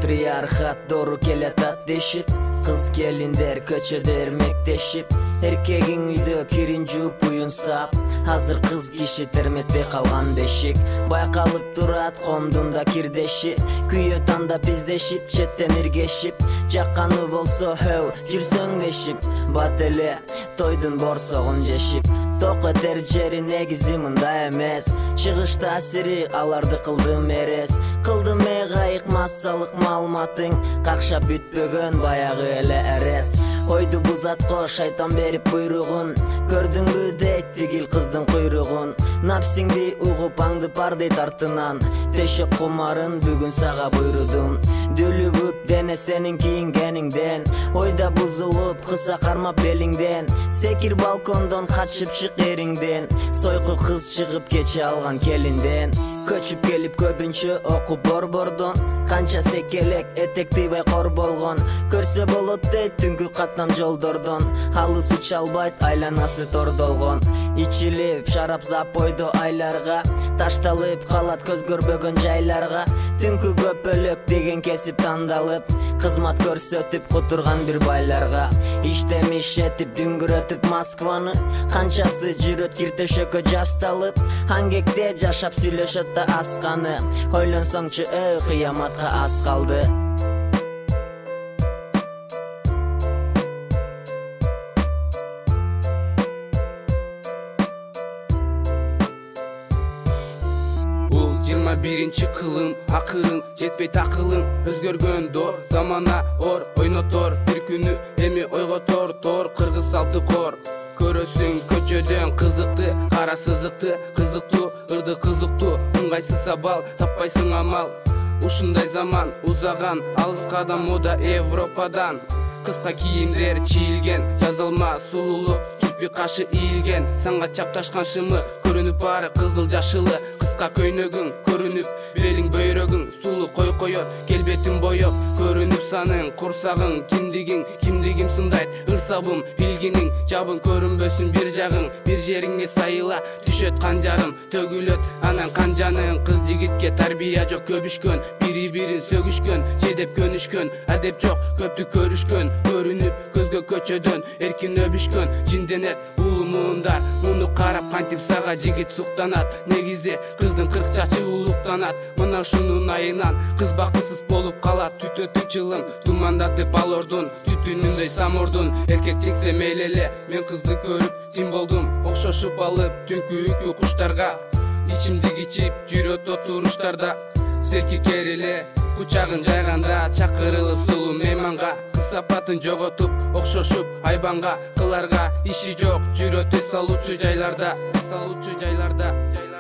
Patriarhat doğru keletat deşip, kız gelinler köçödө ermектешип, эркегиң үйдө кирин жууп уюнсап, азыр кыз киши терметпей калган бешик. Байкалып турат кондунда кирдеши, күйө тандап издешип, четтен иргешип, жакканы болсо хөв жүрсөң дешип, бат эле тойдун борсогун жешип. Ток этер жери негизи мында эмес, чыгышта асири аларды кылдым эрес. Кылдым айык массалык маалыматың, какшап бүтпөгөн баягы эле эрес. Ойду бузатко шайтан берип буйругун, көрдүңбү дейт тигил кыздын куйругун. Напсиңди угуп аңдып ардыйт артынан, тешек кумарын бүгүн сага буйрудум. Дүлүгүп дене сенин кийингениңден, ойда бузулуп кыса кармап белиңден, секир балкондон качып чык эриңден, сойку кыз чыгып кече алган келинден. Көчүп келип көбүнчө окуп борбордон, канча секелек этекти байкор болгон, көрсө болот дейт түнкү катнам жолдордон. Алыс уча албайт, айланасы тордолгон, ичилип шарап запойдо айларга, ташталып калат көз көрбөгөн жайларга. Түнкү көпөлөк деген кесип тандалып, кызмат көрсөтүп кутурган бир байларга. Иштемиш этип дүңгүрөтүп Москваны, канчасы жүрөт кир төшөккө жасталып, аңгекте жашап сүйлөшөт да асканы. Ойлонсоңчу кыяматка аз калды. Бул 21-чи кылым, акырын жетпей такылым, өзгөргөн дор, замана ор, ойнотор, бир күнү эми ойготор, тор, кыргыз салты кор. Көрөсүң көчөдөн кызыкты, кара сызыкты, кызыктуу, ырды кызыктуу, ыңгайсыз абал, таппайсың амал. Ушундай заман узаган, алыска да мода Европадан. Кыска кийимдер чийилген, жазылма сулуулук, кирпи кашы ийилген, санга чапташкан шымы көрүнүп баары кызыл жашылы. Кыска көйнөгүң көрүнүп, белиң бөйрөгүң сулуу койкоет, келбетиң боеп көрүнүп саның, курсагың, кимдигим сындайт, ырсабым, билгиниң, жабын көрүнбөсүн бир жагың, бир жериңе сайыла, түшөт канжарым, төгүлөт анан канжаның. Кыз жигитке тарбия жок, көбүшкөн, бири-бирин сөгүшкөн, жедеп көнүшкөн, адеп жок, көптү көрүшкөн, көрүнүп көзгө көчөдөн, эркин өбүшкөн, жинденет улумундар, муну карап кантип сага жигит суктанат. Негизи кыздын 40 чачы улуктанат, мына ушунун айынан кыз бактысыз болуп калат. Түтөтү жылым, тумандатып ал ордун, түтүнүндөй самордун. Эркек чексе мейли эле, мен кызды көрүп тим болдум, окшошуп алып түнкү куштарга. Ичимдик ичип жүрөт отуруштарда, селки кериле кучагын жайганда, чакырылып сулуу мейманга. Кыз сапатын жоготуп, окшошуп айбанга, кыларга иши жок, жүрөт эс алуучу жайларда.